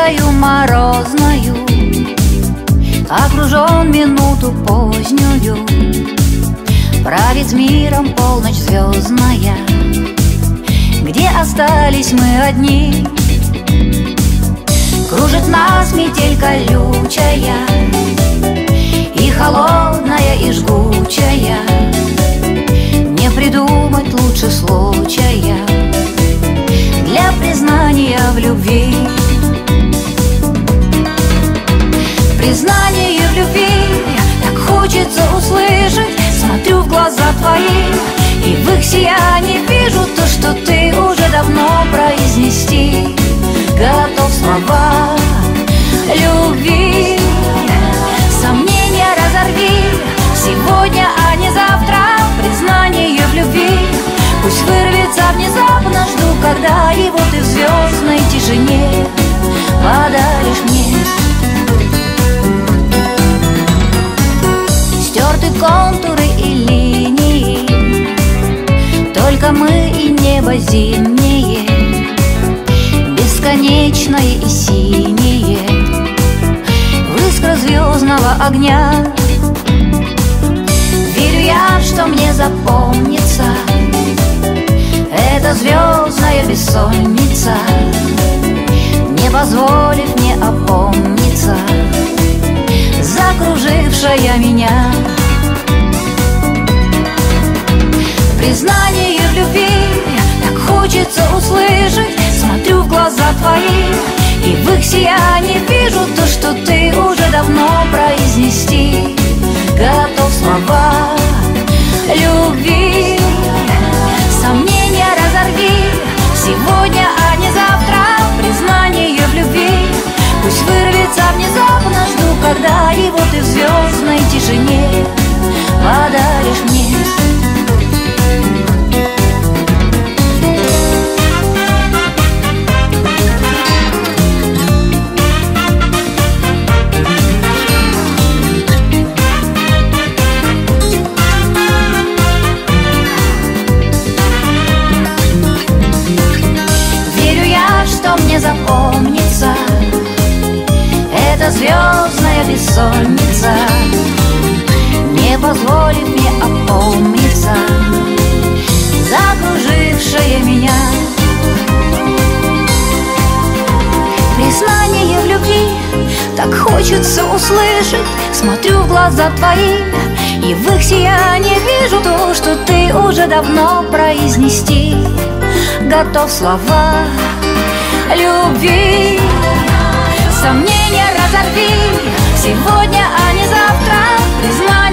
ночкою морозною, окружен минуту позднюю, правит миром полночь звездная, где остались мы одни. Кружит нас метель колючая, и холодная, и жгучая. Не придумать лучше случая для признания в любви. Признание в любви так хочется услышать. Смотрю в глаза твои, и в их сиянии вижу то, что ты уже давно произнести готов слова любви. Сомнения разорви сегодня, а не завтра. Признание в любви пусть вырвется внезапно. Жду, когда его ты в звездной тишине подаришь мне. Стерты контуры и линии, только мы и небо зимнее, бесконечное и синее, в искрах звездного огня. Верю я, что мне запомнится эта звездная бессонница, не позволив мне опомниться, закружившая меня. Признание в любви так хочется услышать. Смотрю в глаза твои, и в их сиянии вижу то, что ты уже давно произнести готов слова любви. Сомнения разорви сегодня, а не завтра. Признание в любви пусть вырвется внезапно. Жду, когда его ты в звездной тишине подаришь мне. Мне запомнится эта звездная бессонница, не позволив мне опомниться, закружившая меня. Признание в любви так хочется услышать. Смотрю в глаза твои, и в их сиянии вижу то, что ты уже давно произнести готов слова любви. Сомнения разорви сегодня, а не завтра. Признание